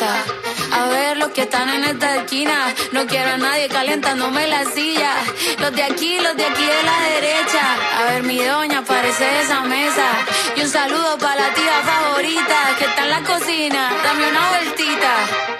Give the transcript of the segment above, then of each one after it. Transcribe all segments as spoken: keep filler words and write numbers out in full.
favorita. A ver los que están en esta esquina. No quiero a nadie calentándome la silla. Los de aquí, los de aquí de la derecha. A ver mi doña, aparece de esa mesa. Y un saludo para la tía favorita que está en la cocina. Dame una vueltita.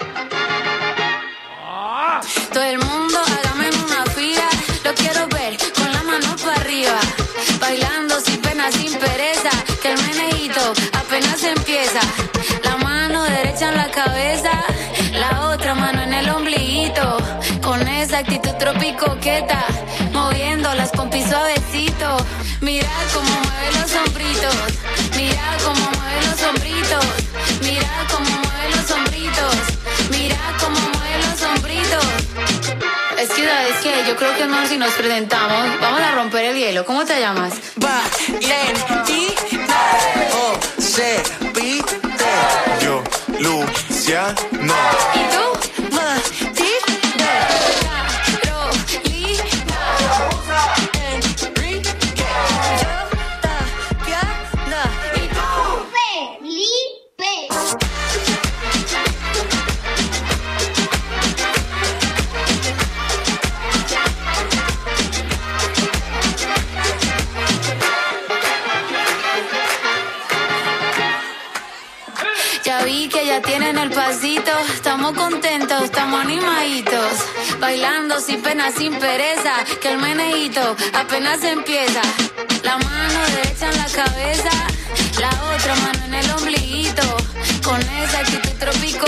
Todo el mundo hágame una fila. Lo quiero ver con las manos para arriba. Bailando sin pena, sin pereza. Que el meneíto apenas empieza. La mano derecha en la cabeza, la otra mano en el ombliguito. Con esa actitud tropicoqueta, moviendo las pompis suavecito. Mira cómo mueve los hombritos. Mira cómo mueve los hombritos. Mira cómo mueve los hombritos. Mira cómo mueve los hombritos. Es que, ¿sabes qué? Yo creo que es más si nos presentamos. Vamos a romper el hielo. ¿Cómo te llamas? Valentina. O C P T. Yo, Luciano. ¿Y tú? Martina. Carolina. Enrique. Yo, Tatiana. ¿Y tú? Felipe. Ya vi que ya tienen el pasito. Estamos contentos, estamos animaditos. Bailando sin pena, sin pereza. Que el meneíto apenas empieza. La mano derecha en la cabeza, la otra mano en el ombliguito. Con esa actitud tropical